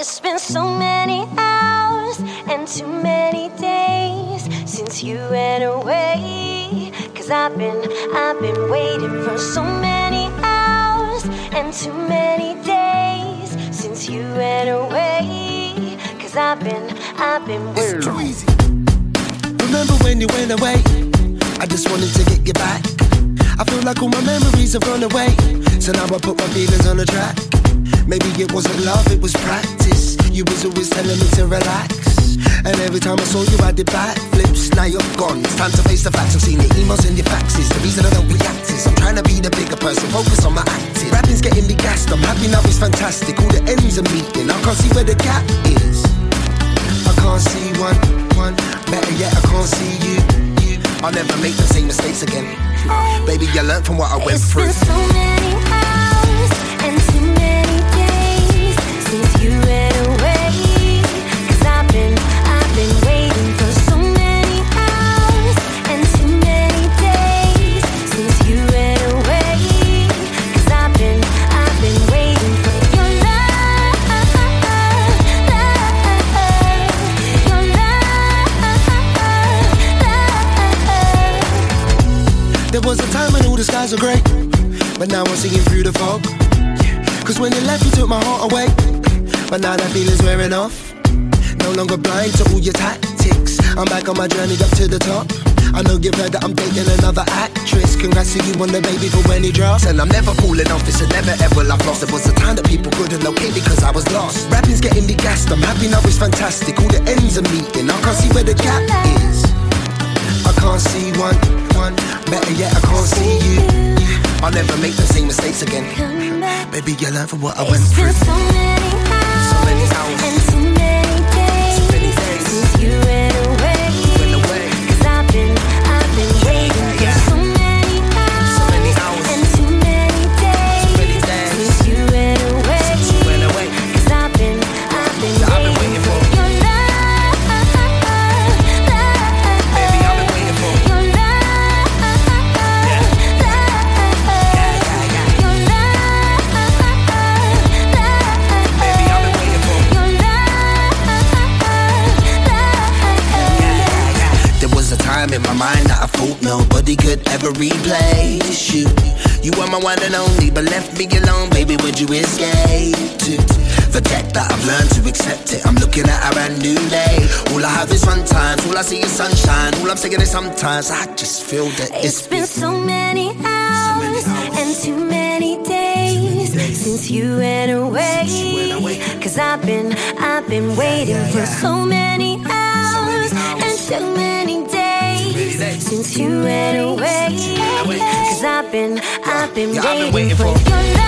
It's been so many hours and too many days since you went away. 'Cause I've been waiting for so many hours and too many days since you went away. 'Cause I've been waiting. It's too easy. Remember when you went away? I just wanted to get you back. I feel like all my memories have gone away, so now I put my feelings on the track. Maybe it wasn't love, it was practice. You was always telling me to relax, and every time I saw you I did backflips. Now you're gone, it's time to face the facts. I've seen your emails and your faxes. The reason I don't react is I'm trying to be the bigger person, focus on my acting. Rapping's getting me gassed, I'm happy now, it's fantastic. All the ends are meeting, I can't see where the gap is. I can't see one, better yet I can't see you. I'll never make the same mistakes again. Baby, I learned from what I went through. It's been so many hours and too many days since you went away. 'Cause I've been waiting for so many hours and too many days since you went away. 'Cause I've been waiting for your love, your love. There was a time when all the skies were grey, but now I'm seeing through the fog. 'Cause when you left you took my heart away, but now that feeling's wearing off. No longer blind to all your tactics, I'm back on my journey up to the top. I know you've heard that I'm dating another actress. Congrats to you on the baby for when he drops. And I'm never falling off, it's a never ever I've lost. There was a time that people couldn't locate because I was lost. Rapping's getting me gassed, I'm happy now, it's fantastic. All the ends are meeting, I can't see where the gap is. I can't see one, better yet I can't see you. I'll never make the same mistakes again. Baby, you learn from what I went through. It's been so many hours and too many days since you went away. 'Cause I've been waiting for so many hours and too many days since you went away. 'Cause I've been waiting for your love, Baby, I've been waiting for your love, your love. Baby, I've been waiting for There was a time in my mind that I thought nobody could ever replace you. You were my one and only, but left me alone, baby, would you escape to forget that I've learned to accept it? I'm looking at a brand new day. All I have is fun times, all I see is sunshine. All I'm saying is sometimes I just feel that It's been so many hours and too many days since you went away. 'Cause I've been waiting for so many hours and too many days since you went away. 'Cause I've been waiting for your love.